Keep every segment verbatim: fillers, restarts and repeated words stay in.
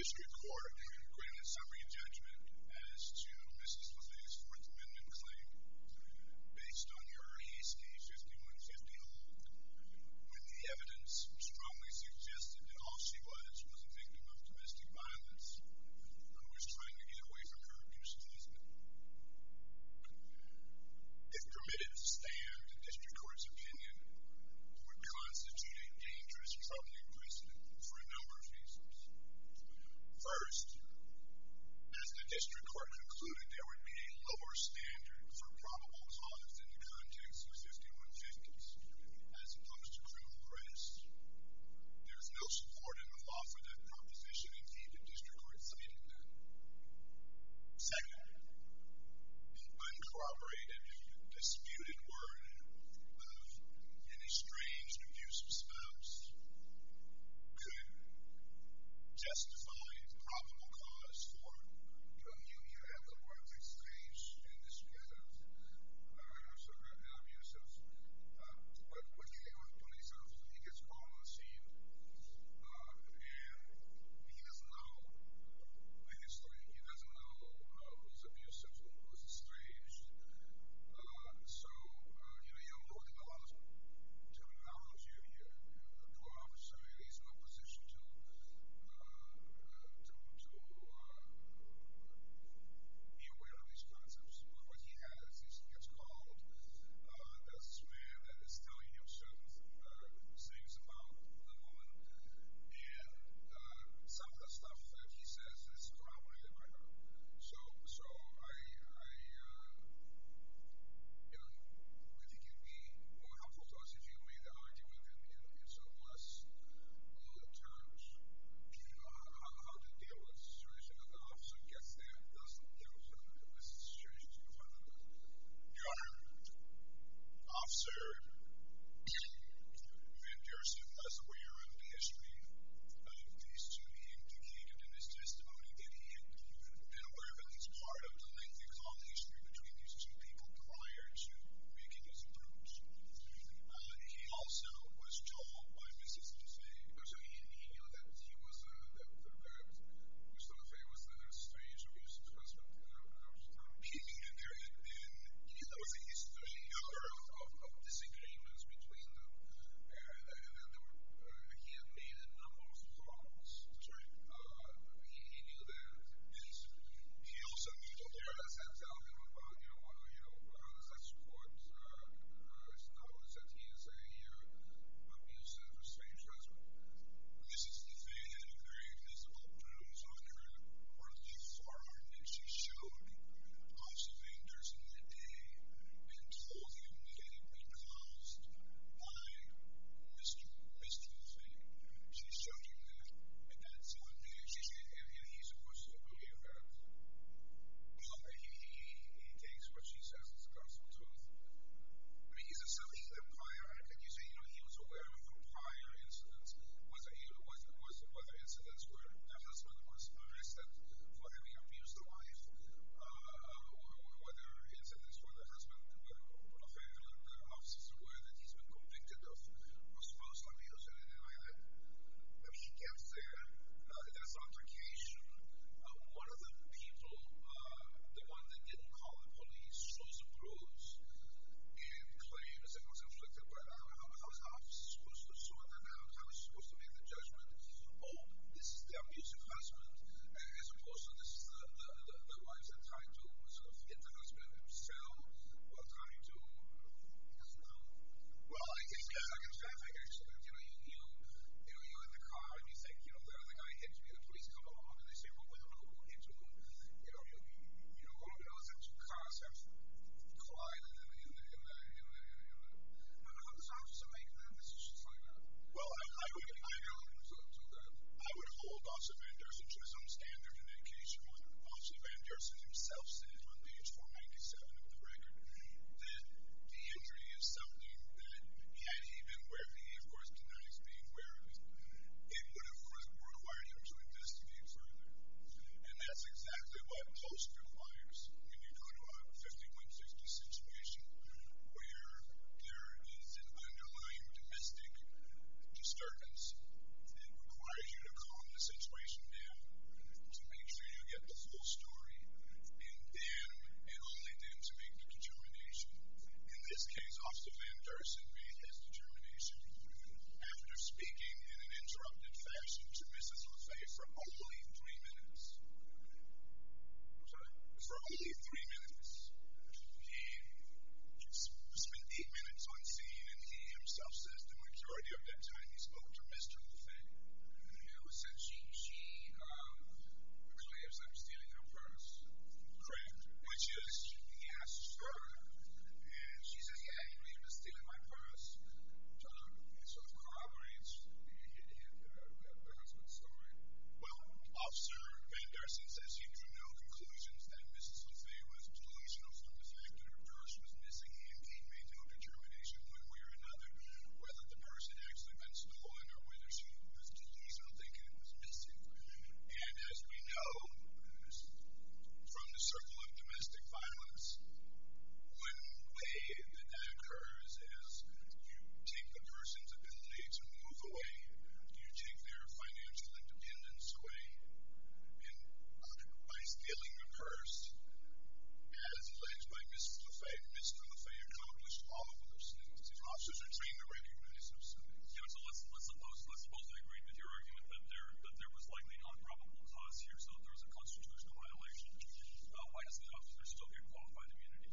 district court granted summary judgment as to Missus LaFay's Fourth Amendment claim based on her hasty fifty-one fifty hold, when the evidence strongly suggested that all she was was a victim of domestic violence who was trying to get away from her abusive husband. If permitted to stand, the district court's opinion would constitute a dangerous, troubling precedent for a number of reasons. First, as the district court concluded, there would be a lower standard for probable cause in the context of fifty-one fifties as opposed to criminal arrest. There is no support in the law for that proposition. Indeed, the district court cited that. Second, the uncorroborated, disputed word of an estranged, abusive spouse could justify probable cause for you. You have the word estranged and disputed, sort of abusive. But when you get with the police officer, he gets called on the scene, and he doesn't know the history. He doesn't know who's abusive, who's estranged. So, you know, you're holding a lot of terminology here. The poor officer is in no position to, to, to be aware of these concepts. What he has is he gets called. There's this man that is telling him certain things about the woman, and some of the stuff that he says is corroborated by her. So, so I, I, uh, you know, I think it would be more helpful to us if you made the argument in, in, in sort of less loaded terms. Uh, how, how to deal with the situation that the officer gets there, doesn't deal with this situation in front of them. Your Honor, Officer Van Dusen was aware of the history of these two. He indicated in his testimony that he had been aware of at least part of the lengthy call history between these two people prior to making his approach. Uh, he also was told by Missus LaFay. So he, he knew that he was, uh, that, that Mister LaFay was an estranged, abusive husband. He knew that there had been, he knew there was a history of, of, of disagreements between them, and, and that there were, uh, he had made a number of calls. That's right. Uh, he, he knew that. Yes. He also knew that there was that tell him about, you know, uh, you know, how does that support, uh, his knowledge that he is a, uh, abusive, estranged husband. Missus LaFay had a very visible bruise on her right forearm that she showed Officer Van Dusen that day and told him that it had been caused by Mister Mister LaFay. She showed him that at that time, and, she, and, and he's supposed to believe that. Well, he, he, he takes what she says as gospel truth. I mean, is it something that prior, can you say, you know, he was aware of the prior incidents? Was there, was, was, was there incidents where the husband was arrested for having abused the wife? Uh, were there incidents where the husband, where LaFay, the officers were aware that he's been convicted of supposed abuse or anything like that? I mean, he gets there, uh, there's altercation. Uh, one of the people, uh, the one that didn't call the police, shows a bruise and claims it was inflicted by the, how, how is the officer supposed to sort that out? How is he supposed to make the judgment? Oh, this is the abusive husband, as opposed to this is the, the, the, the wives that tried to sort of hit the husband himself while trying to, he doesn't know. Well, I think it's like a traffic accident. You know, you, you, you know, you're in the car and you think, you know, the other guy hit me, the police come along and they say, well, we don't know who hit you. You know, you, you know, all we know is that two cars have collided in the, in the, in the, in the, in the, how does the officer make that decisions like that? Well, I, I would, I know, to, to that. I would hold Officer Van Dusen to his own standard in that case. Officer Van Dusen himself said on page four ninety-seven of the record that the injury is something that, had he been aware of it, he of course denies being aware of it, it would have required him to investigate further. And that's exactly what post requires when you go to a fifty-one fifty situation where there is an underlying domestic disturbance. It requires you to calm the situation down as Officer Van Dersen made his determination, after speaking in an interrupted fashion to Missus LaFay for only three minutes. I'm sorry? For only three minutes. He spent eight minutes on scene, and he himself says the majority of that time he spoke to Mister LaFay. Who said she, she um, claims I'm stealing her purse. Correct. Which is, he asks her, and she says, yeah, he really was stealing my purse. Um, it sort of corroborates the husband's story. Well, Officer Van Dersen says he drew no conclusions that Missus LaFay was delusional from the fact that her purse was missing, and he made no determination one way or another whether the purse had actually been stolen or whether she was delusional thinking it was missing. And as we know from the circle of domestic violence, one way that that occurs is you take the person's ability to move away, you take their financial independence away, and by stealing the purse, as alleged by Missus LaFay, Mister LaFay accomplished all of those things. His officers are trained to recognize those things. Yeah, so let's, let's suppose, let's suppose I agree with your argument that there, that there was likely non-probable cause here, so there was a constitutional violation. Uh, why does the officer still get qualified immunity?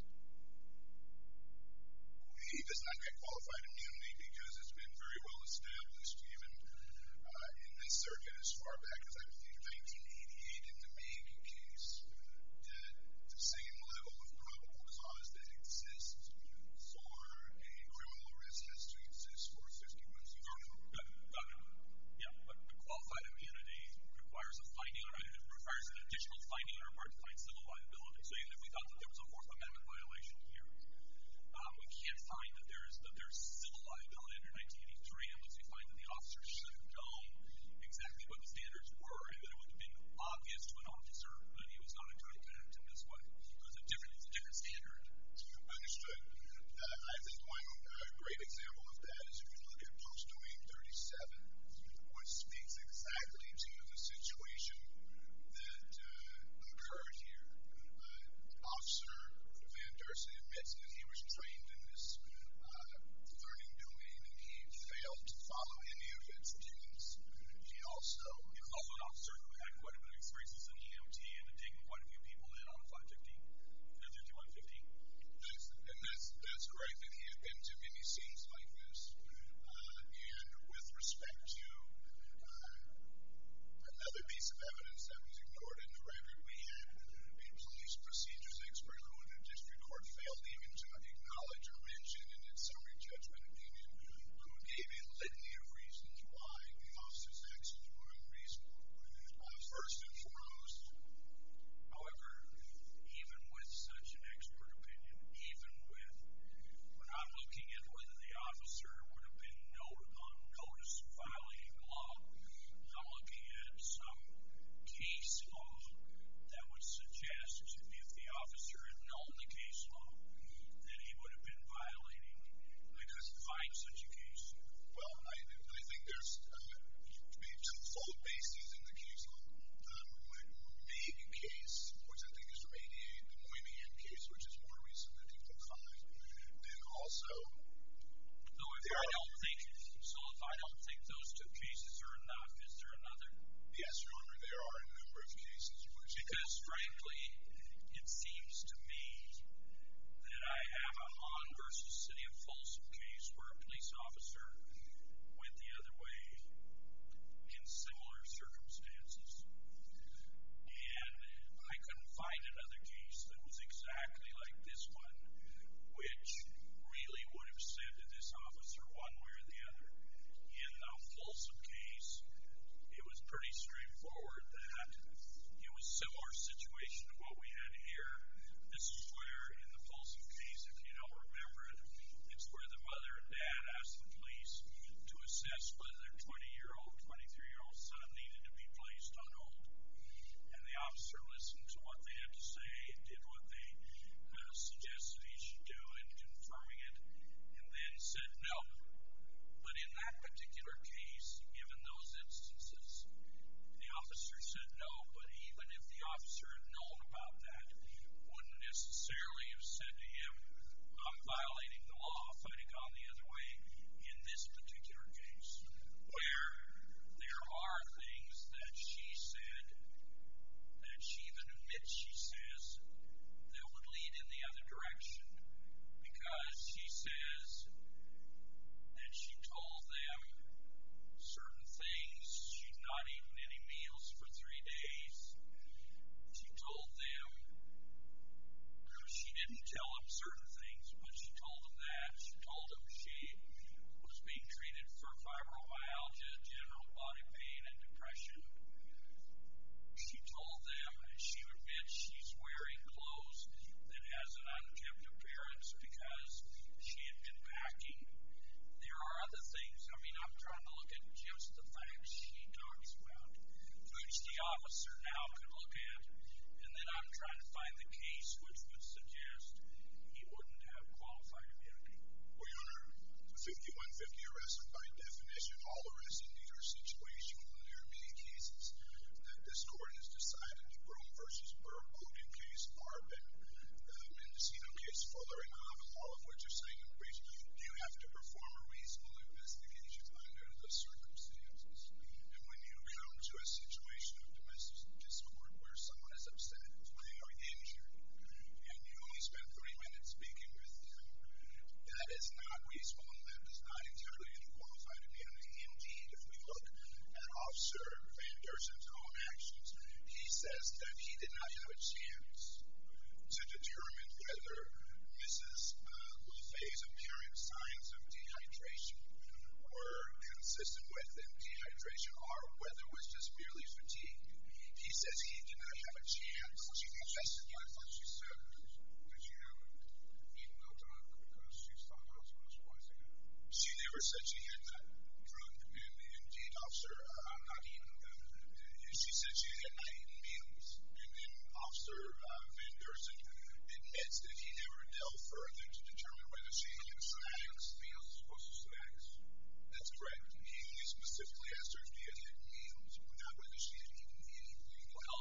He does not get qualified immunity because it's been very well established, even uh, in this circuit as far back as I believe nineteen eighty-eight in the Meade case, that the same level of probable cause that exists for a criminal arrest has to exist for a fifty-one C criminal. Got it. Got it. Yeah, but qualified immunity requires a finding, or it requires an additional finding on our part to find civil liability. So even if we thought that there was a Fourth Amendment violation here, um, we can't find that there is that there's civil liability under nineteen eighty-three unless we find that the officer should have known exactly what the standards were and that it would have been obvious to an officer that he was not entitled to act in this way. So it's a different, it's a different standard. Understood. Uh, I think one uh, great example of that is if you look at Post-Domain thirty-seven, which speaks exactly to the situation that uh, occurred here. Uh, Officer Van Dersen admits that he was trained in this uh, learning domain and he failed to follow any of its tenets. He also... He was also an officer who had quite a bit of experience as an E M T and had taken quite a few people in on five fifteen, fifty-one fifteen. That's, and that's, that's correct, that he had been to many scenes like this. Uh, and with respect to uh, another piece of evidence that was ignored in the record, we had a police procedures expert who in the district court failed even to acknowledge or mention in its summary judgment opinion, who gave a litany of reasons why the officer's actions were unreasonable. Uh, first and foremost, However, even with such an expert opinion, even with, when I'm looking at whether the officer would have been noted on notice of violating the law, I'm looking at some case officer now could look at, and then I'm trying to find the case which would suggest he wouldn't have qualified immunity. Well, Your Honor, fifty-one fifty arrests by definition, all arrests in either situation, and there are many cases that this court has decided, the Brome versus Burr Bogan case, Arbin, the Mendocino case, Fuller, and Havel, all of which are saying in brief, you have to perform a reasonable investigation under the circumstances. And when you come to a situation of domestic discord where someone is upset, they are injured, and you only spend three minutes speaking with them, that is not reasonable, and that does not entitle you to qualified immunity. Indeed, if we look at Officer Van Dersen's own actions, he says that he did not have a chance to determine whether Missus LaFay's apparent signs of dehydration were consistent with dehydration or whether it was just merely fatigue. He says he did not have a chance to investigate. I thought she said that she had eaten no drug because she thought the husband was poisoning her. She never said she had not drunk, and indeed, Officer, uh, not eaten, uh, she said she had not eaten meals, and then Officer uh, Van Dersen admits that he never delved further to determine whether she had snacks. Meals as opposed to snacks? That's correct. He only specifically asked her if she had had meals, not whether she had eaten anything. Well,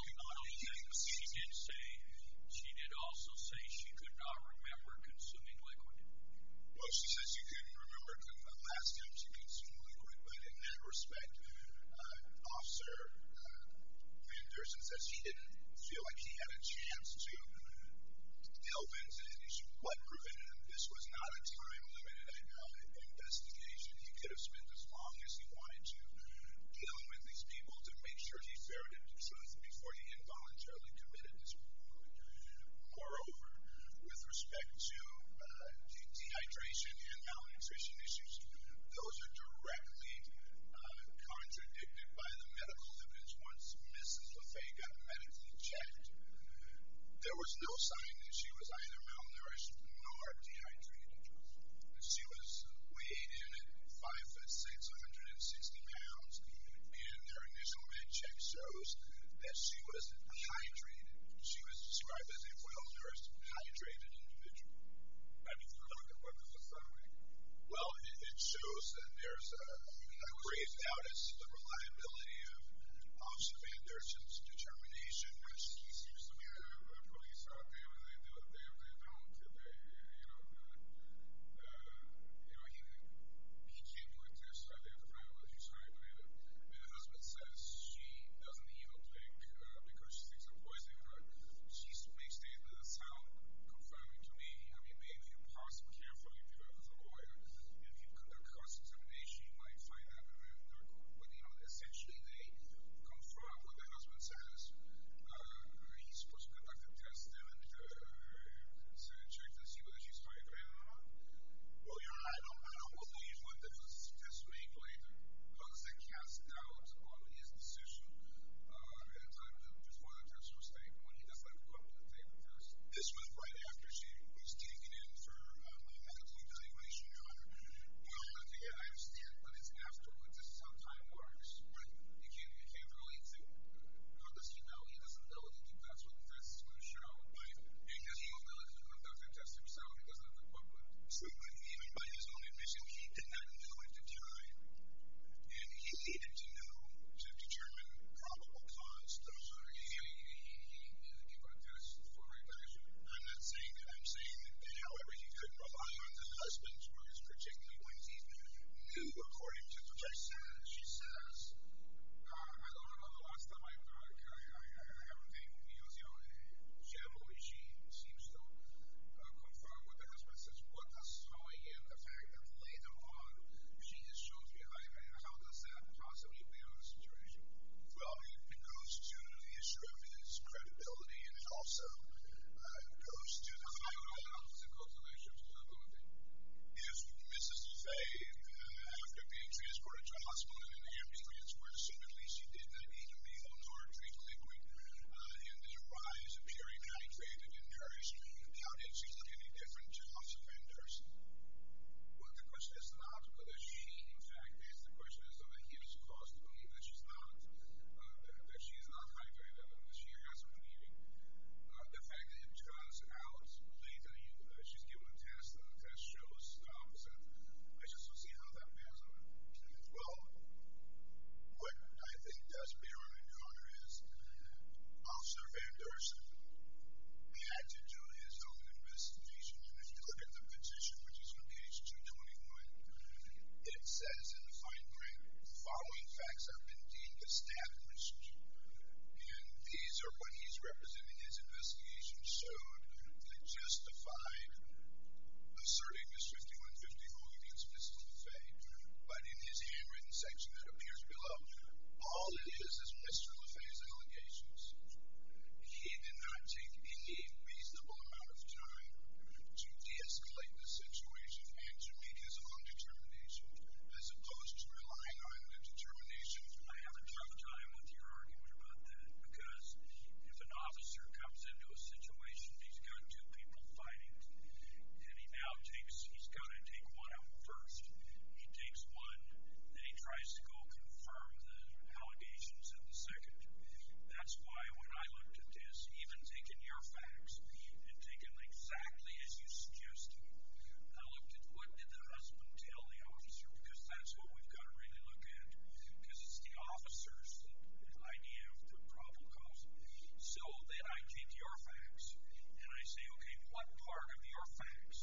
she did say, she did also say she could not remember consuming liquid. Well, she said she couldn't remember the last time she consumed liquid, but in that respect, uh, Officer uh, Van Dersen says he didn't feel like he had a chance to delve into an issue. What prevented him? This was not a time-limited uh, investigation. He could have spent as long as he wanted to dealing with these people to make sure he ferreted the truth before he involuntarily committed this crime. Moreover, with respect to uh, dehydration and malnutrition issues, those are directly uh, contradicted by the medical evidence. Once Missus LaFay got medically checked, there was no sign that she was either malnourished nor dehydrated. She was weighed in at five foot six, one hundred sixty pounds, and their initial med check shows that she was hydrated. She was described as a well-nourished, hydrated individual. I mean, what does this say? Well, it, it shows that there's a, a grave doubt as to the reliability of Officer Van Dersen's determination. Which seems to be the, the police out there, when they do it, they, they don't. They, you know, the, the, you know, he, he can't do a test to identify whether she's hydrated. And the husband says she doesn't even drink uh, because she thinks I'm poisoning her. She may state that it sounds confirming to me. I mean, maybe if you parse it carefully, if you're a lawyer, if you conduct cross-examination, you might find out that they're not. But, you know, essentially they Anderson had to do his own investigation. And if you look at the petition, which is on page two twenty-one, it says in the fine print, the following facts have been deemed established. And these are what he's representing. His investigation showed that justified asserting this fifty-one fifty rule against Missus LaFay. But in his handwritten section that appears below, all it is is Mister LaFay's allegations. He did not take any reasonable amount of time to de-escalate the situation and to make his own determination, as opposed to relying on the determination. I have a tough time with your argument about that, because if an officer comes into a situation, he's got two people fighting, and he now takes, he's got to take one out first. He takes one, then he tries to go confirm the allegations in the second. That's why when I looked at this, even taking your facts and taking them exactly as you suggested, I looked at what did the husband tell the officer, because that's what we've got to really look at, because it's the officer's idea of the probable cause. So then I take your facts and I say, okay, what part of your facts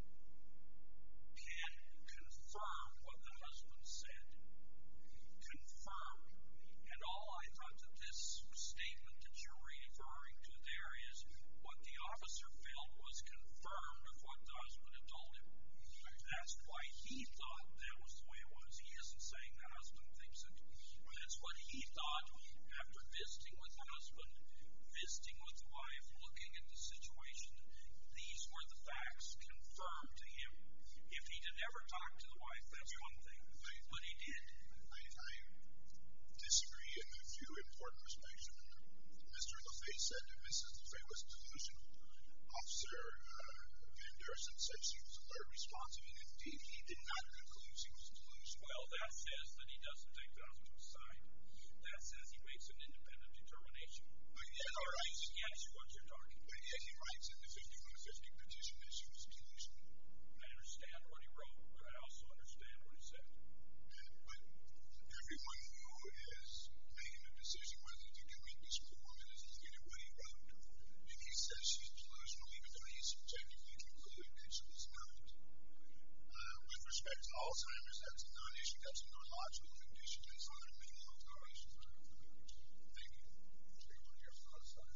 can confirm what the husband said? Confirm. And all I thought that this statement that you're referring to there is what the officer felt was confirmed of what the husband had told him. That's why he thought that was the way it was. He isn't saying the husband thinks it. That's what he thought after visiting with the husband, visiting with the wife, looking at the situation. These were the facts confirmed to him. If he had never talked to the wife, that's one thing. But he did. I disagree in a few important respects. Mister LaFay said that Missus LaFay was delusional. Officer Van Dersen said she was alert, responsive, and indeed he did not conclude she was delusional. Well, that says that he doesn't take the husband's side. That says he makes an independent determination. But yet he writes, yes, what you're talking about. But yet he writes in the fifty-one fifty petition that she was delusional. I understand what he wrote, but I also understand what he said. But everyone who is making a decision whether to commit this woman is looking at what he wrote. And he says she's delusional, even though he subjectively concluded that she was not. With respect to Alzheimer's, that's a non-issue. That's a neurological condition. It's not a mental health condition. Thank you. Anyone here from outside?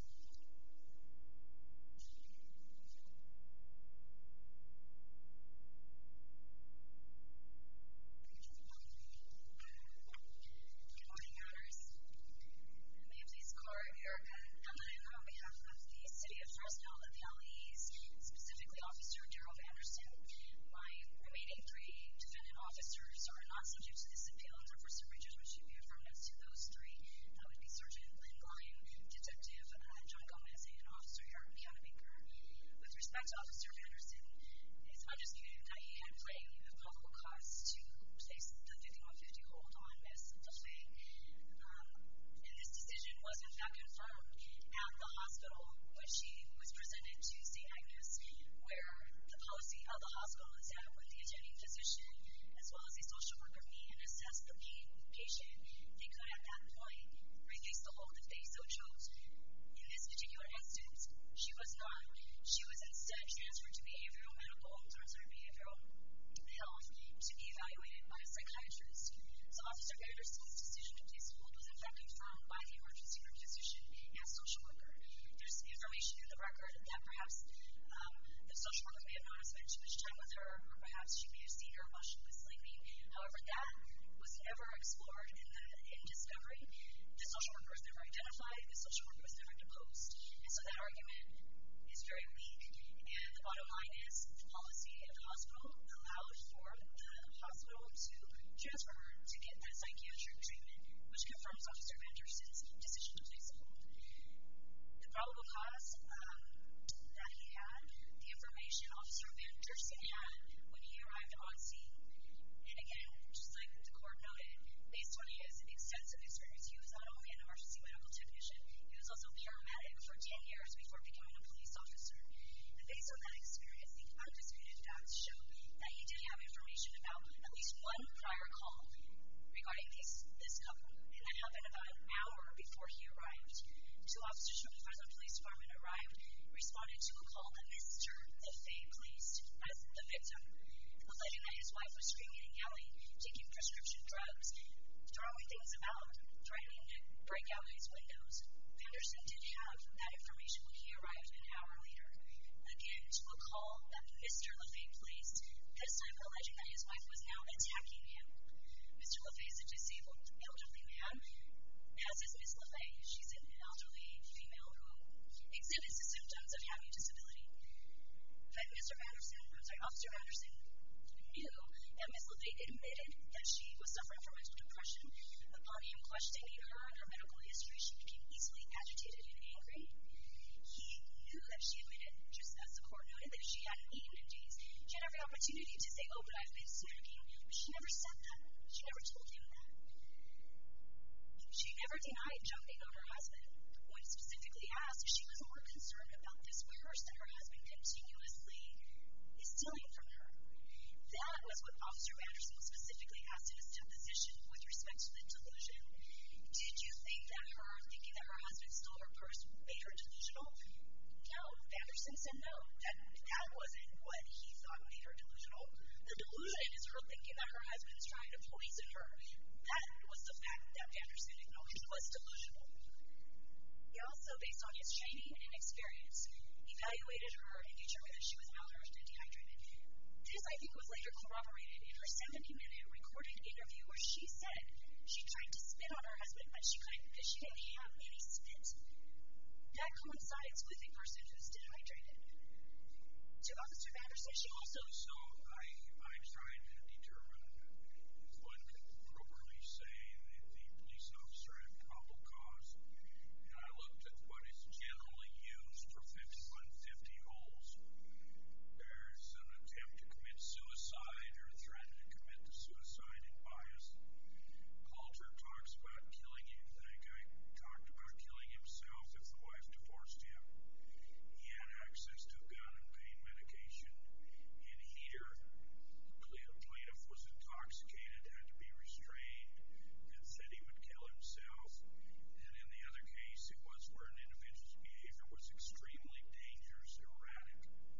Good morning, Your Honors. May it please the Court, Erica Ellen, on behalf of the City of Fresno appellees, specifically Officer Darrell Vanderson. My remaining three defendant officers are not subject to this appeal, and therefore summary judgment should be affirmed as to those three. That would be Sergeant Lynn Gleim, Detective John Gomez, and Officer Eric Countermaker. With respect to Officer Vanderson, it's undisputed that he had plenty of probable cause to place the fifty-one fifty hold on Miz LaFay. And this decision was in fact confirmed at the hospital when she was presented to Saint Agnes, where the policy of the hospital is that when the attending physician, as well as a social worker, meet and assess the patient, they could at that point release the hold if they so chose. In this particular instance, she was not. She was instead transferred to behavioral medical, I'm sorry, behavioral health to be evaluated by a psychiatrist. So Officer Vanderson's decision to place the hold was in fact confirmed by the emergency room physician and social worker. There's information in the record that perhaps the social worker may have not spent too much time with her, or perhaps she may have seen her while she was sleeping. However, that was never explored in the in discovery. The social worker was never identified. The social worker was never deposed. And so that argument is very weak. And the bottom line is the policy of the hospital allowed for the hospital to transfer her to get that psychiatric treatment, which confirms Officer Vanderson's decision to place the hold. The probable cause that he had, the information Officer Vanderson had when he arrived on scene. And again, just like the court noted, based on his extensive experience, he was not only an emergency medical technician, he was also a paramedic for ten years before becoming a police officer. And based on that experience, the undisputed facts show that he did have information about at least one prior call regarding these, this couple. And that happened about an hour before out his windows. Vanderson did have that information when he arrived an hour later. Again, to a call that Mister LaFay placed, this time alleging that his wife was now attacking him. Mister LaFay is a disabled elderly man, as is Miss LaFay. She's an elderly female who exhibits the symptoms of having disability. But Mister Vanderson, I'm sorry, Officer Vanderson knew that Miss LaFay admitted that she was suffering from mental depression. Upon him questioning her and her medical history, she became easily agitated and angry. He knew that she admitted, just as the court noted, that she hadn't eaten in days. She had every opportunity to say, oh, but I've been snacking. But she never said that. She never told him that. She never denied jumping on her husband. When specifically asked, she was more concerned about this purse that her husband continuously is stealing from her. That was what Officer Vanderson specifically asked in his deposition with respect to the delusion. Did you think that her thinking that her husband stole her purse made her delusional? No. Vanderson said no. That that wasn't what he thought made her delusional. The delusion is her thinking that her husband's trying to poison her. That was the fact that Vanderson acknowledged was delusional. He also, based on his training and experience, evaluated her and determined that she was malnourished and dehydrated. This, I think, was later corroborated in her seventy-minute recorded interview where she said she tried to spit on her husband, but she couldn't because she didn't have any spit. That coincides with a person who's dehydrated. To Officer Vanderson, she also... So I, I tried to determine if one could properly say that the police officer had probable cause. And I looked at what is generally used for fifty-one fifty holes. There's an attempt to commit suicide or a threat to commit the suicide in bias. Halter talks about killing him. That guy talked about killing himself if the wife divorced him. He had access to a gun and pain medication. In Heater, the plaintiff was intoxicated, had to be restrained, and said he would kill himself. And in the other case, it was where an individual's behavior was extremely dangerous, erratic.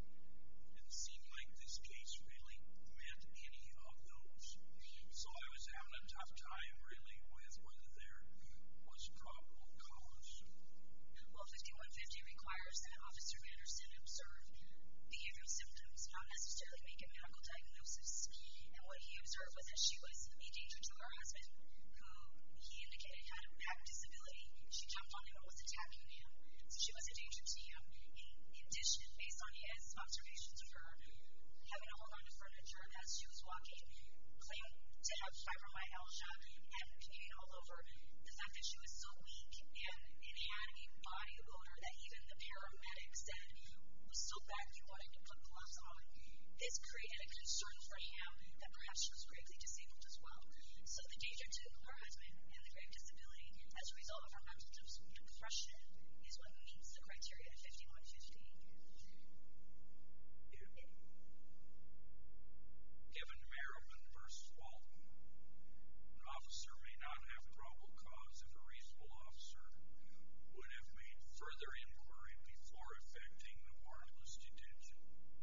It seemed like this case really met any of those. So I was having a tough time, really, with whether there was probable cause. Well, fifty-one fifty requires that Officer Vanderson observe behavioral symptoms, not necessarily make a medical diagnosis. And what he observed was that she was a danger to her husband, who he indicated had a back disability. She jumped on him and was attacking him. So she was a danger to him. In addition, based on his observations of her having to hold on to furniture as she was walking, claimed to have fibromyalgia and pain all over, the fact that she was so weak and it had a body odor that even the paramedic said was so bad you wanted to put gloves on. This created a concern for him that perhaps she was gravely disabled as well. So the danger to her husband and the grave disability as a result of her mental depression is what meets the criteria of fifty-one fifty. Given Merriman versus Walton, an officer may not have probable cause if a reasonable officer would have made further inquiry before effecting the warrantless detention.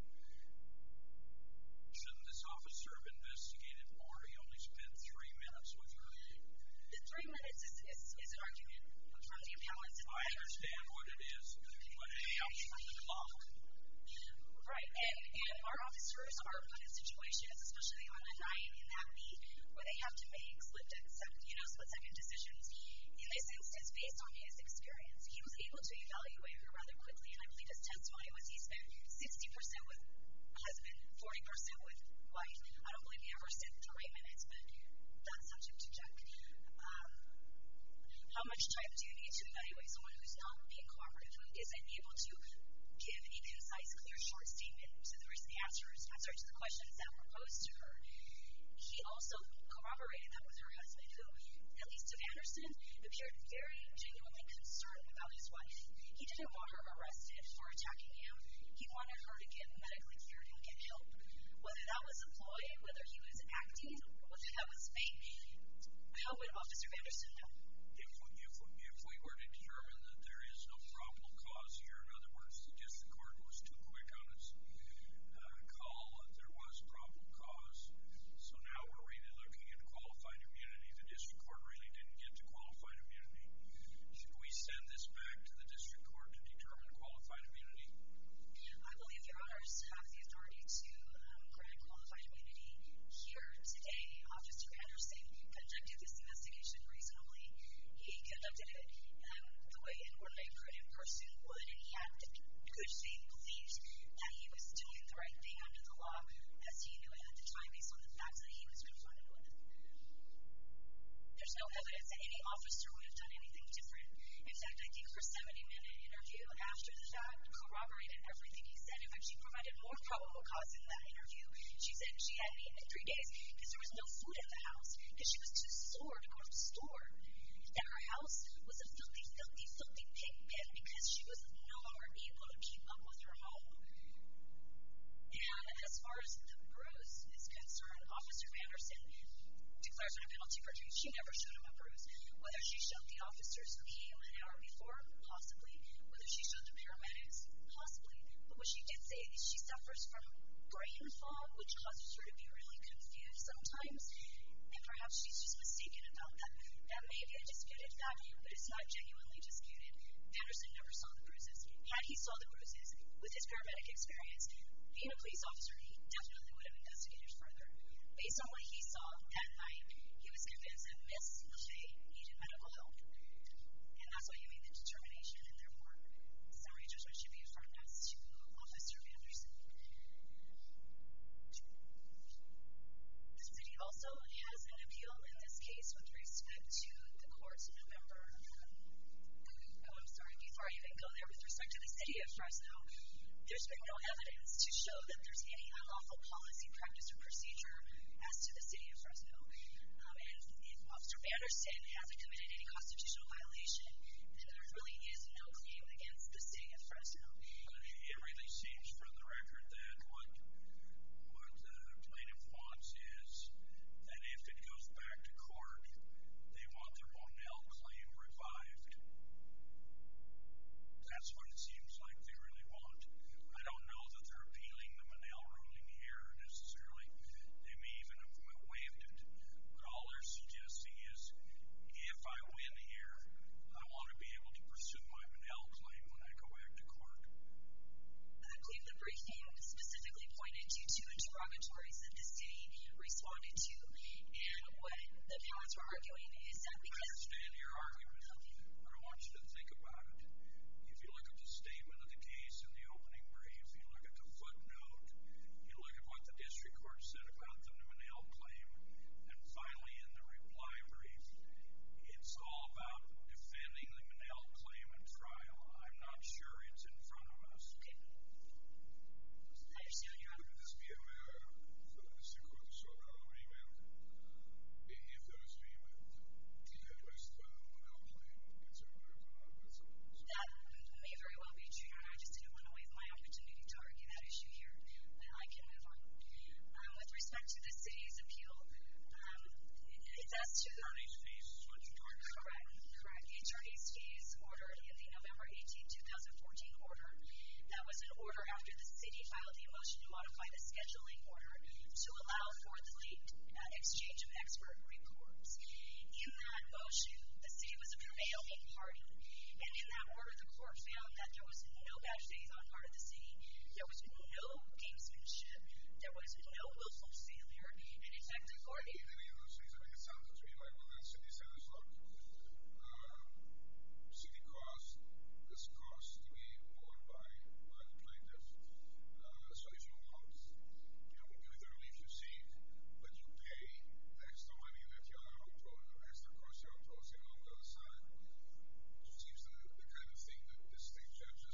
Shouldn't this officer have investigated more? He only spent three minutes with her. The three minutes is, is, is an argument from the appellants. I understand what it is, but it helps from the clock. Right, and, and our officers are put in situations, especially on a night in that beat, where they have to make split, you know, split-second decisions. In this instance, based on his experience, he was able to evaluate her rather quickly, and I believe his testimony was he spent sixty percent with husband, forty percent with wife. I don't believe he ever said three minutes, but that's subject to check. Um, how much time do you need to evaluate someone who's not being cooperative, who isn't able to give a concise, clear, short statement to the answers, I'm sorry, to the questions that were posed to her? He also corroborated that with her husband, who, at least to Vanderson, appeared very genuinely concerned about his wife. He didn't want her arrested for attacking him. He wanted her to get medically cleared and get help. Whether that was a ploy, whether he was acting, whether that was fake, how would Officer Vanderson know? If, if, if we were to determine that there is no probable cause here, in other words, the district court was too quick on its uh, call, that there was probable cause, so now we're really looking at qualified immunity. The district court really didn't get to qualified immunity. probable cause in that interview. She said she hadn't eaten in three days because there was no food in the house, because she was too sore to go to the store. That her house was a filthy, filthy, filthy pig pen because she was no longer able to keep up with her home. And as far as the bruise is concerned, Officer Vanderson declares it a penalty for her. She never showed him a bruise. Whether she showed the officers who came an hour before, possibly. Whether she showed the paramedics, possibly. But what she did say is she suffers from brain fog, which causes her to be really confused sometimes. And perhaps she's just mistaken about that. That may be a disputed fact, but it's not genuinely disputed. Vanderson never saw the bruises. Had he saw the bruises, with his paramedic experience, being a police officer, he definitely would have investigated further. Based on what he saw that night, he was convinced that Miss Lafay needed medical help. And that's why he made the determination, and therefore, summary judgment should be affirmed as to Officer Vanderson. The city also has an appeal in this case with respect to the court's November, oh, I'm sorry, before I even go there, with respect to the city of Fresno, there's been no evidence to show that there's any unlawful policy, practice, or procedure as to the city of Fresno. Um, and if Officer Vanderson hasn't committed any constitutional violation, then there really is no claim against the city of Fresno. It really seems from the record that what, what the plaintiff wants is that if it goes back to court, they want their Monell claim revived. That's what it seems like they really want. I don't know that they're appealing the Monell ruling here necessarily. They may even have waived it. But all they're suggesting is if I win here, I want to be able to pursue my Monell claim when I go back to court. I believe the briefing specifically pointed to two interrogatories that the city responded to. And what the appellants were arguing is that because... I understand your argument, but I want you to think about it. If you look at the statement of the case in the opening brief, you look at the footnote, you look at what the district court said about the Monell claim, and finally in the reply brief, it's all about defending the Monell claim in trial. I'm not sure it's in front of us. Okay. I understand, Your Honor. Would this be a matter for the district court to show that agreement? If there is agreement, to address the Monell claim, conservative or not conservative? That may very well be true, Your Honor. I just didn't want to waive my opportunity to argue that issue here. But I can move on. Um, with respect to the city's appeal, um, it's as to... Attorney's fees is what you're talking about. Correct, correct. The attorney's fees ordered in the November eighteenth, twenty fourteen order. That was an order after the city filed the motion to modify the scheduling order to allow for the late uh, exchange of expert reports. In that motion, the city was a prevailing party. And in that order, the court found that there was no bad faith on part of the city. There was no gamesmanship. There was no willful failure. And in fact, the court... In any of those things, I mean, it sounds to me like when the city says, look, uh, city cost, this cost to be borne by, by the plaintiff. Uh, so if you want, you know, we'll give you the relief you seek, but you pay the extra money that you're imposing, the extra cost you're imposing on the other side. It seems the, the kind of thing that the state judges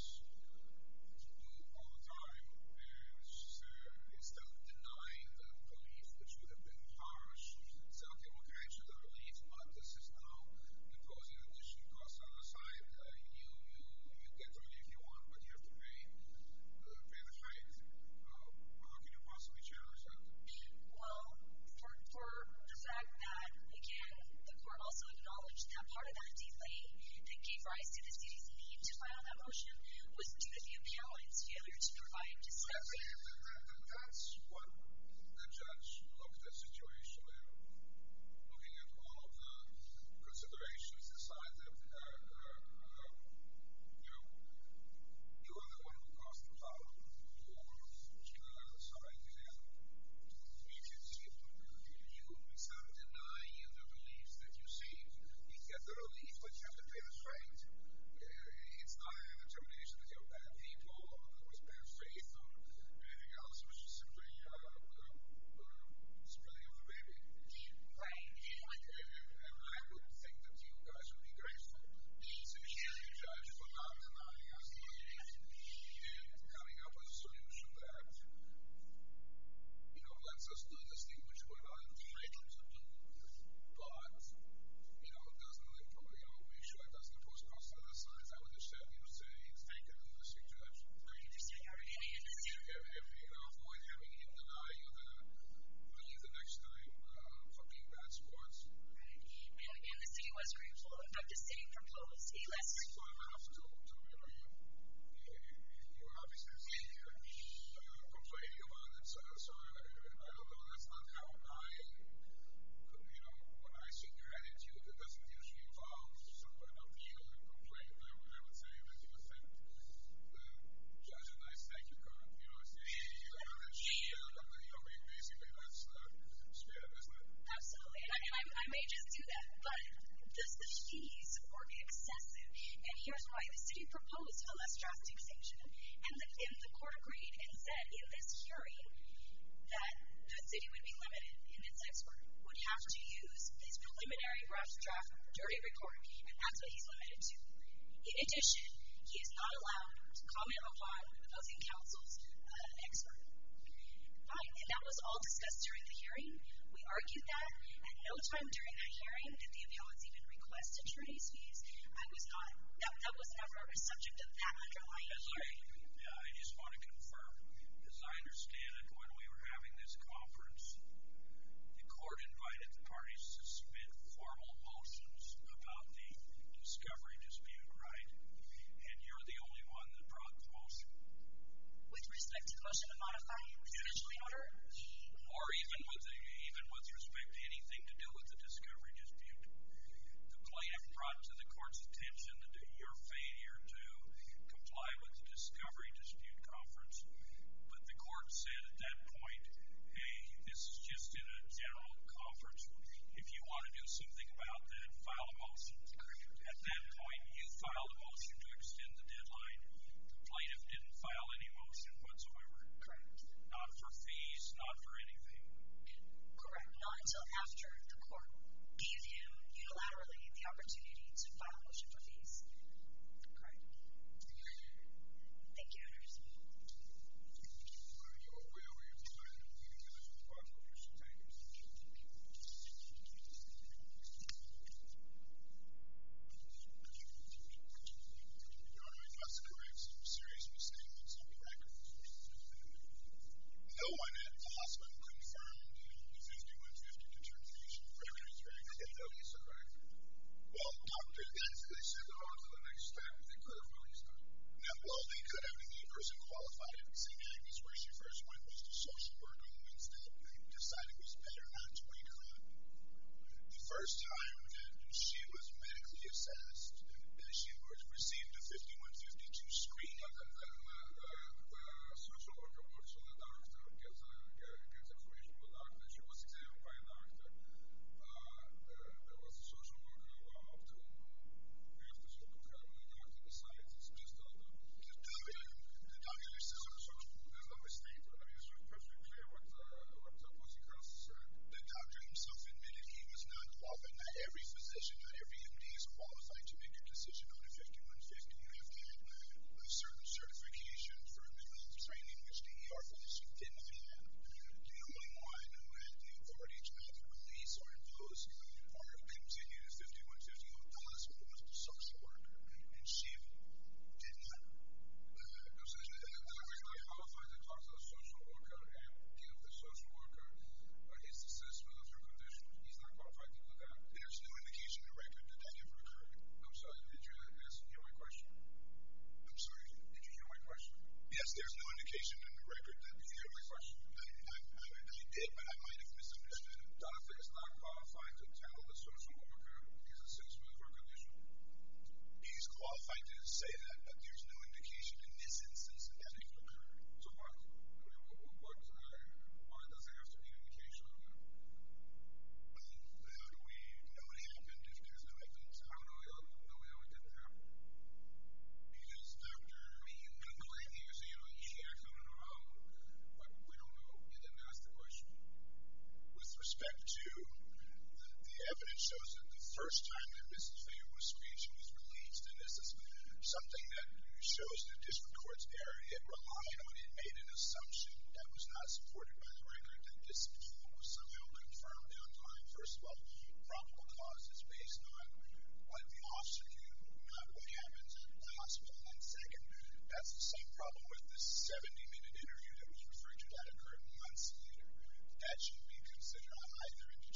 do all the time. And it's just, uh, instead of denying the relief, which would have been harsh, say, okay, we'll grant you the relief, but this is now imposing additional costs on the side. Uh, you, you, you get the relief you want, but you have to pay, uh, pay the fine. Uh, how can you possibly challenge that? Well, for, for the fact that, again, the court also acknowledged that part of that delay that gave rise to the city's need to file that motion was due to the appellant's failure to provide discovery. That's what the judge looked at the situation and looking at all of the considerations, decided that, uh, uh, uh, you know, you are the one who caused the problem for the other side. And if you see, you, instead of denying the relief that you seek, you get the relief, but you have to pay the fine. It's not a determination that you're bad people or there was bad faith or anything else. It was just simply uh, uh, uh, spilling of the baby. Right. And, and, and I would think that you guys would be grateful to hear the judge for not denying us the relief and coming up with a solution that here's why. The city proposed a less drastic sanction, and the, and the court agreed and said in this hearing that the city would be limited in its expert, would have to use this preliminary rough draft dirty report, and that's what he's limited to. In addition, he is not allowed to comment upon opposing counsel's uh, expert. Fine, and that was all discussed during the hearing. We argued that. At no time during that hearing did the appellants even request attorney's fees. I was not, that, that was never a subject of that underlying hearing. Yeah, I just want to confirm, as I understand it, when we were having this conference, the court invited the parties to submit formal motions about the discovery dispute, right? And you're the only one that brought the motion. With respect to the motion to modify the scheduling order? Or even with the, even with respect to anything to do with the discovery dispute. The plaintiff brought to the court's attention that your failure to comply with the discovery dispute conference, but the court said at that point, hey, this is just in a general conference. If you want to do something about that, file a motion. At that point, you filed a motion to extend the deadline. The plaintiff didn't file any motion whatsoever. Correct. Not for fees, not for anything. Correct. Not until after the court gave him unilaterally the opportunity to file a motion for fees. Correct. Thank you, Your Honors. You're aware of your time. You can finish the part where you should take it. Your Honor, I must correct some serious misstatements on the record. No one at the hospital confirmed the fifty-one fifty determination. The record is very clear. At least, right? Well, Doctor, that's They said they're on to the next step. They could have released her. no, well, they could have. The person qualified at Saint Agnes, where she first went, was the social worker who instead decided it was better not to wake her up. The first time that she was medically assessed, that she was received a fifty-one fifty-two screening. The, the, the, the social worker works with the doctor, gets, uh, gets information from the doctor. She was examined by a doctor. Uh, the, there was a social worker involved who, after she was covered, the doctor decides it's best on the, The doctor, the doctor said, so, so there's no mistake. I mean, it's perfectly clear what, uh, what the opposing counsel said. the doctor himself admitted he was not qualified. Not every physician, not every M D is qualified to make a decision on a fifty-one fifty. You have to have a certain certification for mental health training, which the E R physician did not have. The only one who had the authority to either release or impose or continue the fifty-one fifty at the hospital was the social worker, and she did not. Uh, So he's not qualified to talk to the social worker and give the social worker uh, his assessment of her condition. He's not qualified to do that. there's no indication in the record that that ever occurred. I'm sorry, did you ask, hear my question? I'm sorry. Did you hear my question? Yes, there's no indication in the record that Did you hear my question? I, I, I, I did, but I might have misunderstood it. Doctor is not qualified to tell the social worker his assessment of her condition. He's qualified to say that, but there's no indication in this instance that that ever occurred. So what? I mean, what, what uh, why does there have to be an indication of that? Well, how do we know it happened if there's no evidence? How do we know, know how it didn't happen? Because Doctor I mean, you can claim here, so, you know, she acted on her own, but we don't know. You didn't ask the question. with respect to the, the evidence shows that the first time that Missus Fayer was screened, she was released, and this is something that shows the district court's error. It relied on, it made an assumption that was not supported by the record that this was somehow confirmed down the line. First of all, probable cause is based on what the officer knew, not what happens at the hospital. And second, that's the same problem with this seventy minute interview that was referred to that occurred months later. That should be considered either in